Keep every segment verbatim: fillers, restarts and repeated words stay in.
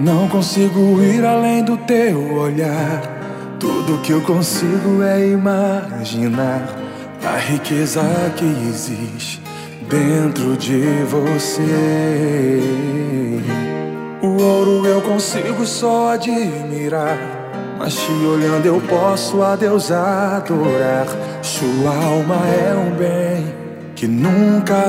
Não consigo ir além do teu olhar. Tudo que eu consigo é imaginar a riqueza que existe dentro de você. O ouro eu consigo só admirar, mas te olhando eu posso a Deus adorar. Sua alma é um bem que nunca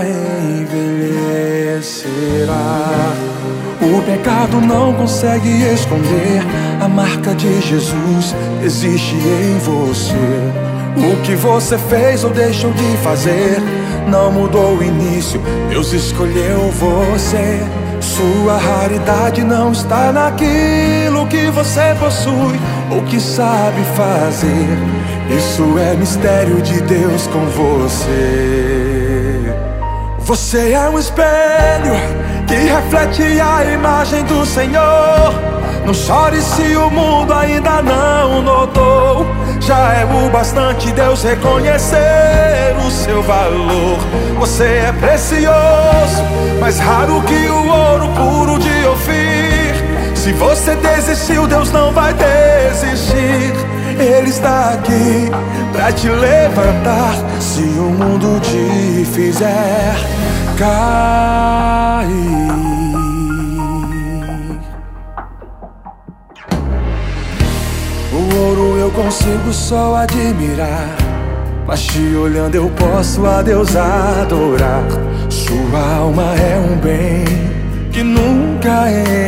envelhecerá. O pecado não consegue esconder a marca de Jesus existe em você. O que você fez ou deixou de fazer não mudou o início, Deus escolheu você. Sua raridade não está naquilo que você possui ou que sabe fazer. Isso é mistério de Deus com você. Você é um espelho que reflete a imagem do Senhor. Não chore se o mundo ainda não notou. Já é o bastante Deus reconhecer o seu valor. Você é precioso, mais raro que o ouro puro de Ofir. Se você desistiu, Deus não vai desistir. Ele está aqui pra te levantar se o mundo te fizer cair. O ouro eu consigo só admirar, mas te olhando eu posso a Deus adorar. Sua alma é um bem que nunca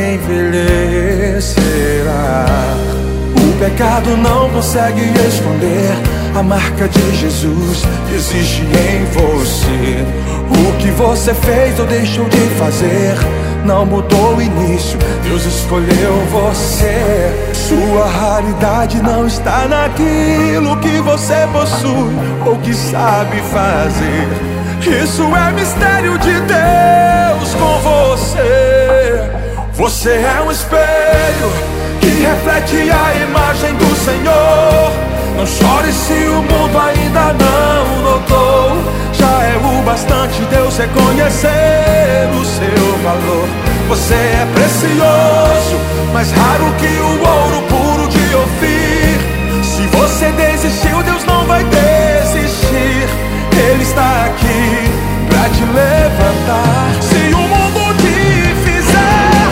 envelhecerá. O pecado não consegue esconder a marca de Jesus que existe em você. O que você fez ou deixou de fazer não mudou o início, Deus escolheu você. Sua raridade não está naquilo que você possui ou que sabe fazer. Isso é mistério de Deus com você. Você é um espelho que reflete a imagem do Senhor. Não chore se o mundo ainda não notou. Já é o bastante Deus reconhecer o seu valor. Você é precioso, mais raro que o ouro puro de Ofir. Se você desistiu, Deus não vai desistir. Ele está aqui pra te levantar se o mundo te fizer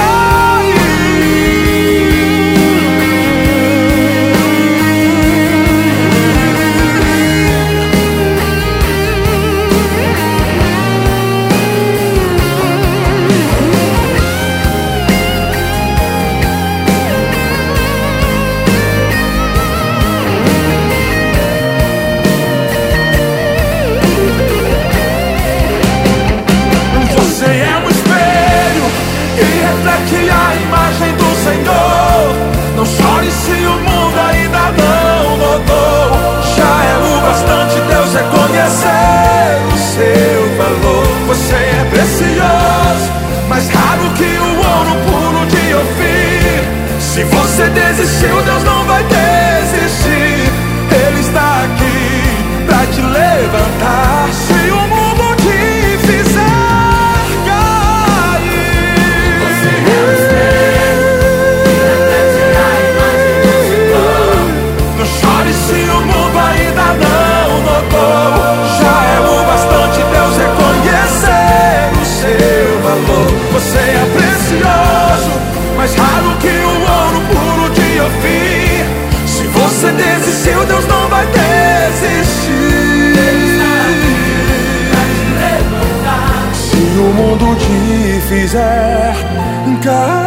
mais raro que o ouro puro de Ofir. Se você desistiu, Deus não vai desistir. Ele está aqui pra te levantar se o mundo te fizer cair. Você é o espelho que reflete a imagem do Senhor. Não chore se o mundo ainda não notou. Já é o bastante Deus reconhecer o seu valor. Você é precioso, mais raro que o ouro puro de Ofir. Se você desistiu, Deus não vai desistir. Se o mundo te fizer cair.